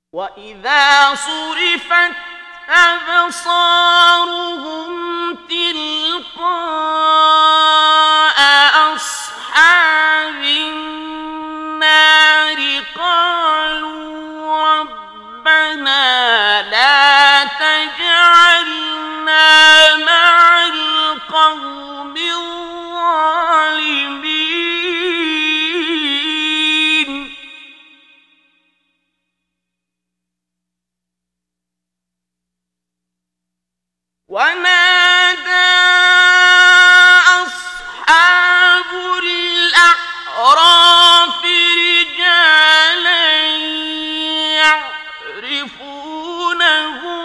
وإذا صرفت أبصارهم تلقاء أصحاب النار قالوا ربنا لا تجعلنا مع القوم الظالمين. ونادى أصحاب الأعراف رجالا يعرفونهم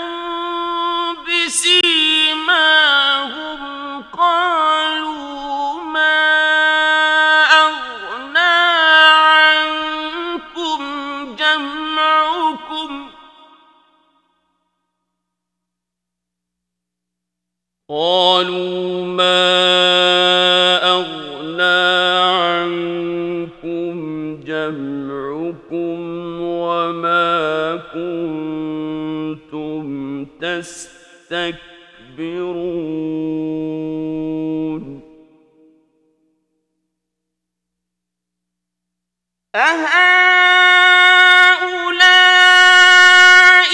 بسيماهم قالوا ما أغنى عنكم جمعكم وما كنتم تستكبرون أهؤلاء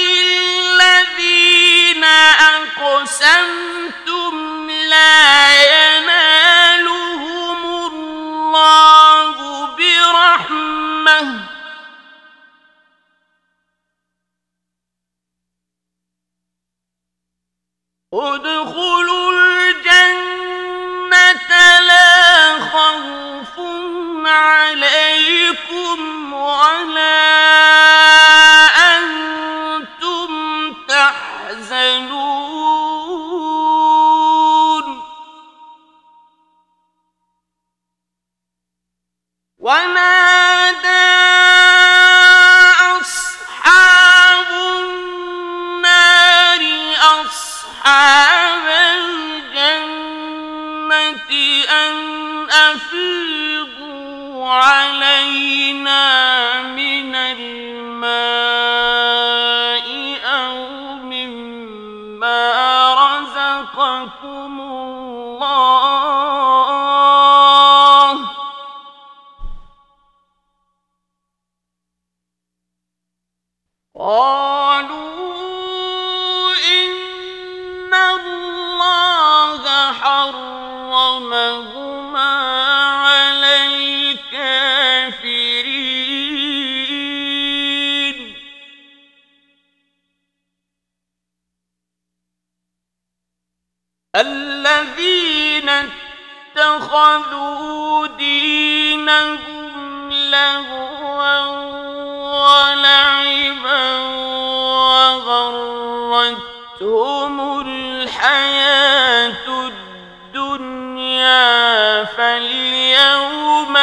الذين أقسمتم لا ينالهم الله برحمة ادخلوا الجنة لا خوف عليكم ولا أنتم تحزنون ونادى أصحاب النار أصحاب الجنة أن أفيضوا علينا من الماء أو مما رزقكم الله قالوا إن الله حرمهما على الكافرين الذين اتخذوا دينهم لهوا ولعبا وغرتهم الحياة الدنيا فاليوم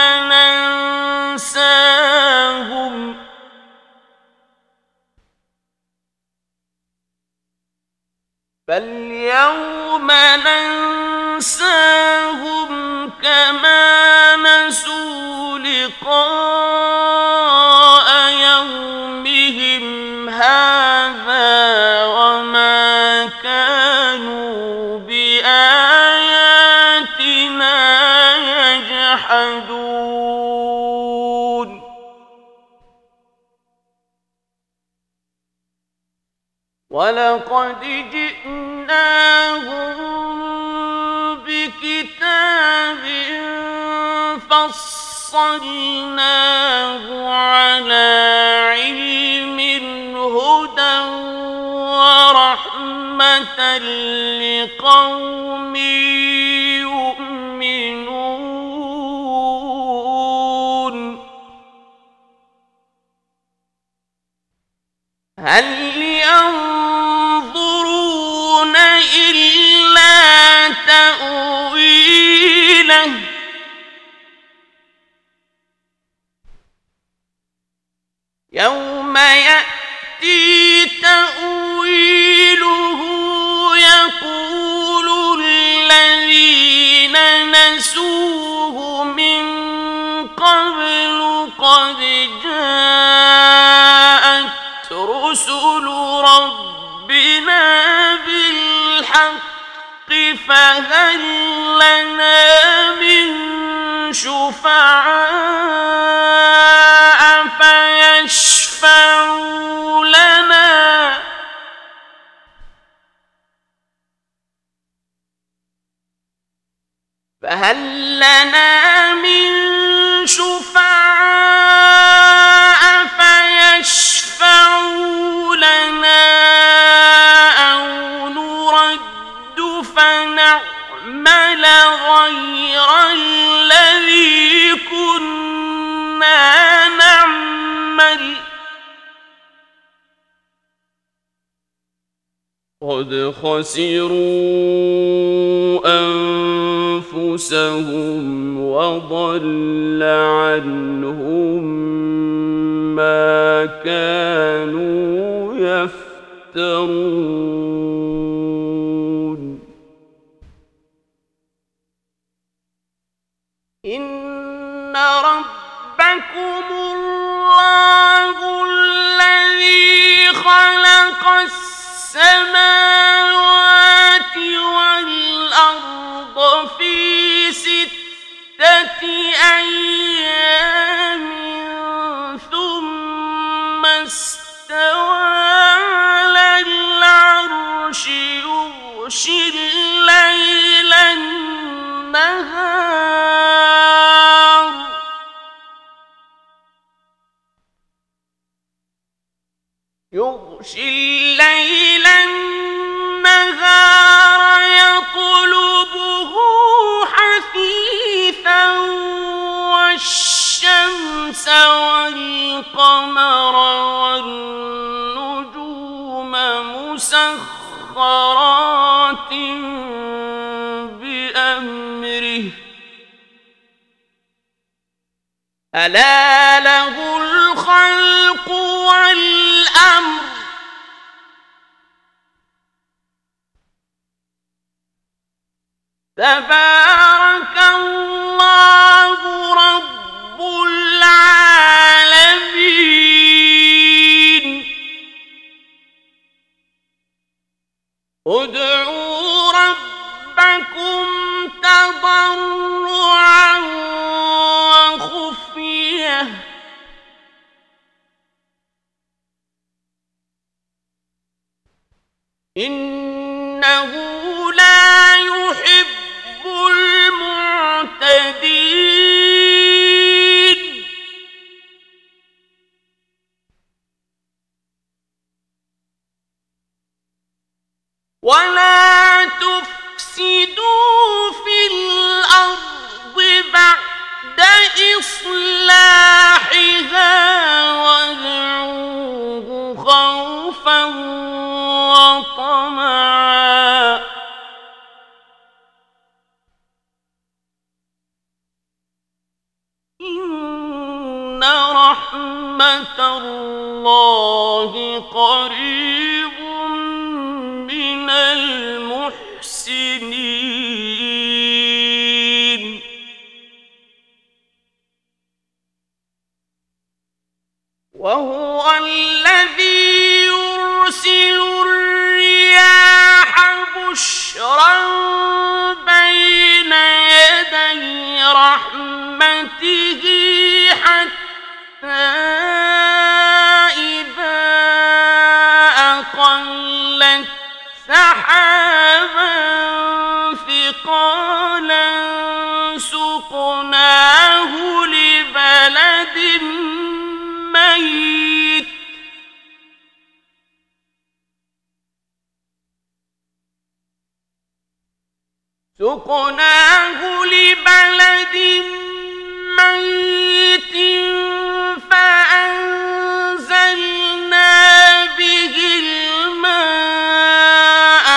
ننساهم كما نسوا لقاء يومهم هذا وما كانوا بآياتنا يجحدون ولقد جئناهم بكتاب فصلناه على علم هدى ورحمة لقوم يؤمنون هل ينظرون إلا تأويله يوم يأتي تأويله يقول الذين نسوه من قبل قد جاءت رسل ربنا بالحق فهل لنا من شفعاء فيشفعوا لنا أو نرد فنعمل غير الذي كنا نعمل قد خسروا أنفسهم وضل عنهم ما كانوا يفترون إن ربكم الله الذي خلق السماوات والأرض في 6 أيام ثم استوى على العرش يغشي الليل النهار يطلبه حثيثا والشمس والقمر والنجوم مسخرات بأمره ألا له الخلق والأمر تبارك الله رب العالمين ادعوا ربكم تضرعا وخفية إنه لا يحب المعتدين ولا تفسدوا في الأرض بعد إصلاحها وادعوه خوفا وطمعا إن رحمة الله قريب من المحسنين وهو الذي يرسل الرياح بشرا بين يدي رحمته حتى إذا أقلت سحابا ثقالا سقناه لبلد ميت فأنزلنا به الماء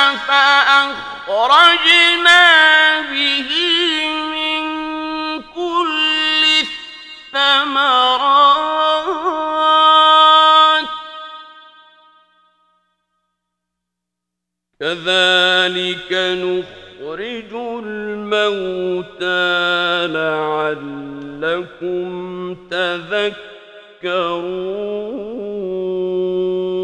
فأخرجنا به من كل الثمرات كذلك نخرج الموتى لعلكم تذكرون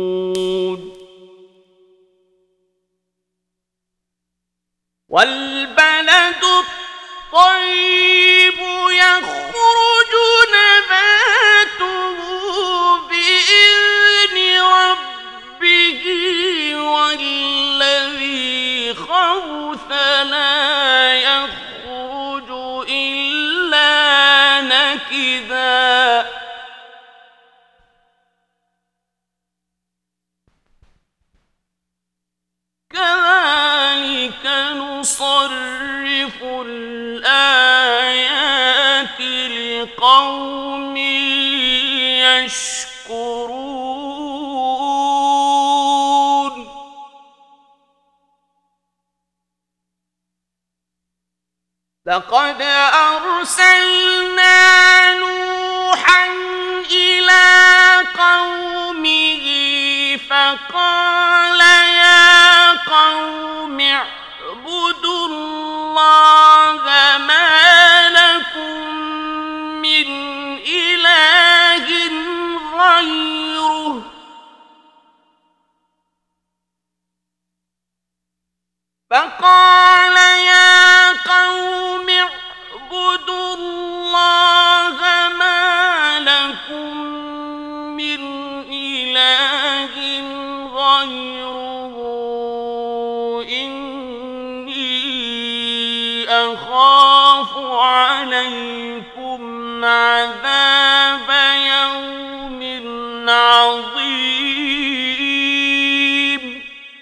والبلد الطيب يخرج نباته بإذن ربه والذي خبث لا يخرج إلا نكدا كذلك نصرف الآيات لقوم يشكرون لقد أرسلنا نوحا إلى قومه فقال يا قوم اعبدوا الله ما لكم من إله غيره فقال يا قوم اعبدوا الله ما لكم من إله غيره إني أخاف عليكم عذاب يوم عظيم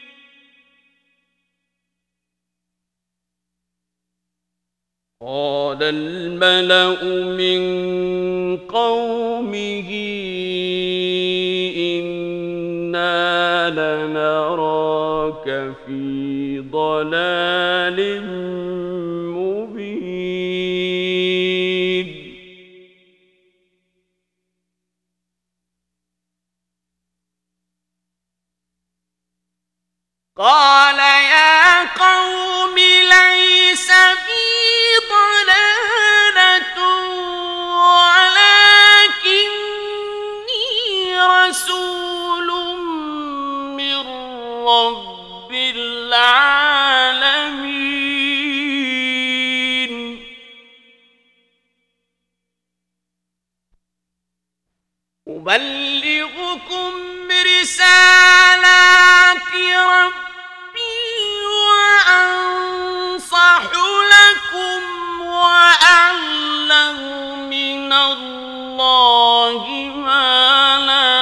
قال الملأ من قومه إنا لنراك في ضلال مبين قال يا قوم ليس بي ضلالة ولكني رسول من رب العالمين أبلغكم رسالات ربي وأنصح لكم وأعلم من الله ما لا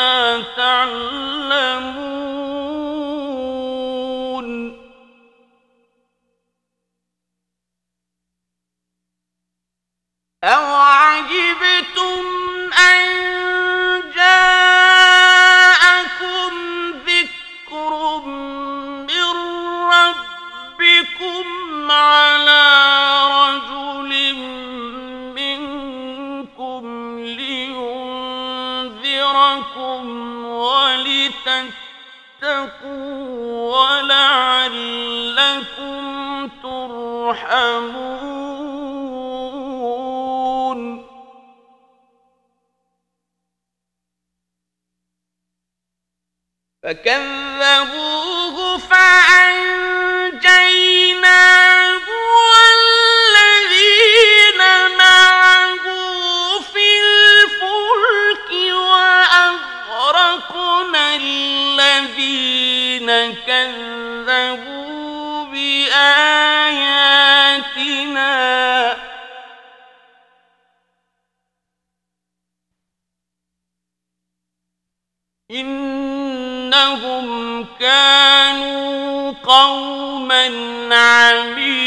تعلمون أوعجبتم أن جاءكم ذكر من ربكم على رجل منكم لينذركم ولتتقوا ولعلكم ترحمون فكذبوه فأنجيناه والذين معه في الفلك وأغرقنا الذين كذبوا بآياتنا إنهم كانوا قوما عمين